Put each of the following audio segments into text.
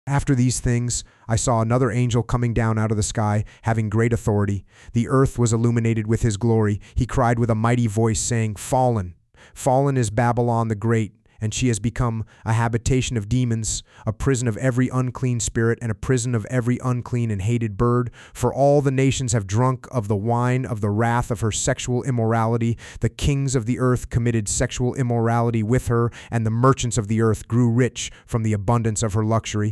After these things, I saw another angel coming down out of the sky, having great authority. The earth was illuminated with his glory. He cried with a mighty voice, saying, Fallen, fallen is Babylon the Great, and she has become a habitation of demons, a prison of every unclean spirit, and a prison of every unclean and hated bird. For all the nations have drunk of the wine of the wrath of her sexual immorality. The kings of the earth committed sexual immorality with her, and the merchants of the earth grew rich from the abundance of her luxury.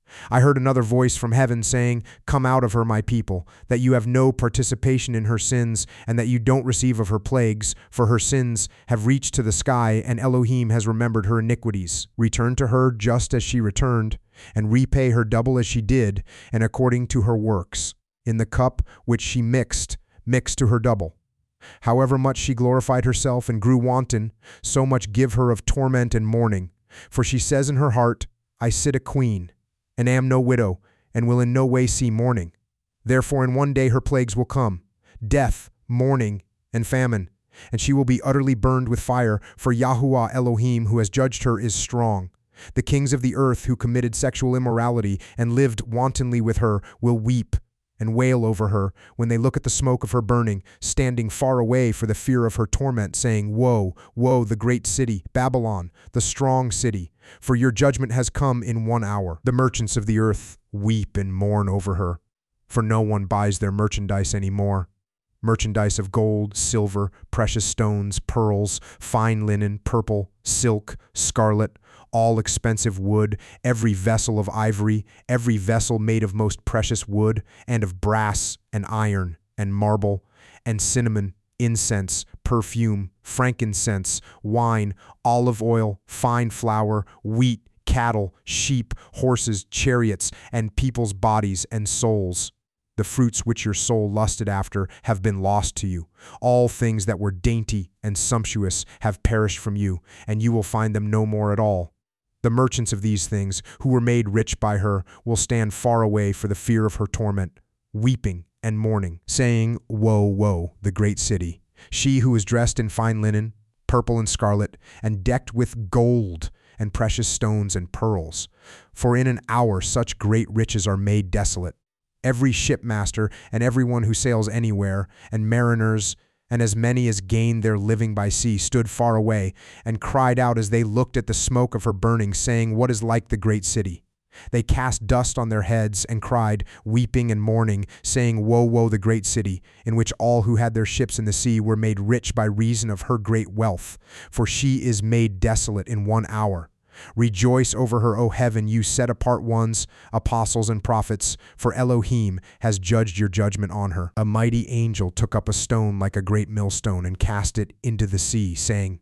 I heard another voice from heaven saying, Come out of her, my people, that you have no participation in her sins, and that you don't receive of her plagues, for her sins have reached to the sky, and Elohim has remembered her iniquities. Return to her just as she returned, and repay her double as she did, and according to her works. In the cup which she mixed to her double. However much she glorified herself and grew wanton, so much give her of torment and mourning. For she says in her heart, I sit a queen, and am no widow, and will in no way see mourning. Therefore in one day her plagues will come, death, mourning, and famine, and she will be utterly burned with fire, for Yahuwah Elohim, who has judged her, is strong. The kings of the earth who committed sexual immorality and lived wantonly with her will weep and wail over her when they look at the smoke of her burning, standing far away for the fear of her torment, saying, Woe, woe, the great city, Babylon, the strong city, for your judgment has come in 1 hour. The merchants of the earth weep and mourn over her, for no one buys their merchandise anymore. Merchandise of gold, silver, precious stones, pearls, fine linen, purple, silk, scarlet, all expensive wood, every vessel of ivory, every vessel made of most precious wood, and of brass, and iron, and marble, and cinnamon, incense, perfume, frankincense, wine, olive oil, fine flour, wheat, cattle, sheep, horses, chariots, and people's bodies and souls. The fruits which your soul lusted after have been lost to you. All things that were dainty and sumptuous have perished from you, and you will find them no more at all. The merchants of these things, who were made rich by her, will stand far away for the fear of her torment, weeping and mourning, saying, Woe, woe, the great city, she who is dressed in fine linen, purple and scarlet, and decked with gold and precious stones and pearls. For in an hour such great riches are made desolate. Every shipmaster and everyone who sails anywhere, and mariners, and as many as gained their living by sea, stood far away, and cried out as they looked at the smoke of her burning, saying, What is like the great city? They cast dust on their heads, and cried, weeping and mourning, saying, Woe, woe, the great city, in which all who had their ships in the sea were made rich by reason of her great wealth. For she is made desolate in 1 hour. Rejoice over her, O heaven, you set-apart ones, apostles and prophets, for Elohim has judged your judgment on her. A mighty angel took up a stone like a great millstone and cast it into the sea, saying,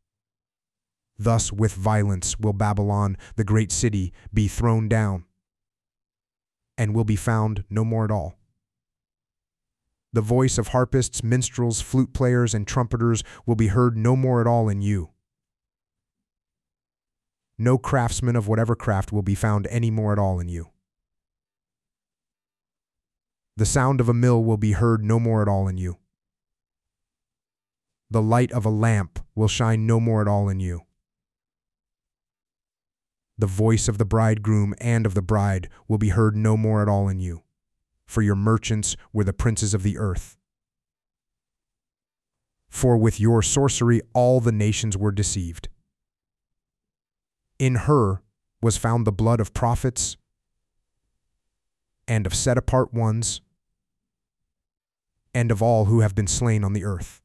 Thus with violence will Babylon, the great city, be thrown down, and will be found no more at all. The voice of harpists, minstrels, flute players, and trumpeters will be heard no more at all in you. No craftsman of whatever craft will be found any more at all in you. The sound of a mill will be heard no more at all in you. The light of a lamp will shine no more at all in you. The voice of the bridegroom and of the bride will be heard no more at all in you, for your merchants were the princes of the earth. For with your sorcery all the nations were deceived. In her was found the blood of prophets and of set-apart ones and of all who have been slain on the earth.